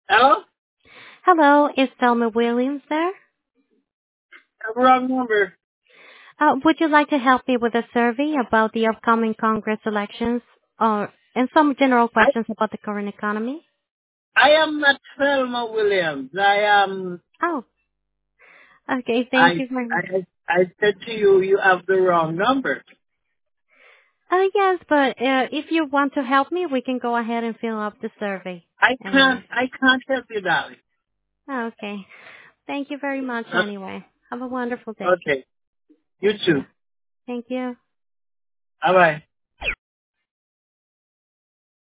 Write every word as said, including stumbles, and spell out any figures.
Hello? Hello, is Thelma Williams there? Wrong number. Uh, would you like to help me with a survey about the upcoming Congress elections or and some general I questions about the current economy? I am not Thelma Williams. I am. Oh, okay. Thank I you very much. I I said to you, you have the wrong number. Uh, yes, but uh, if you want to help me, we can go ahead and fill up the survey I can't. anyway. I can't help you, darling. Okay. Thank you very much Uh, anyway. Have a wonderful day. Okay. You too. Thank you. Bye bye.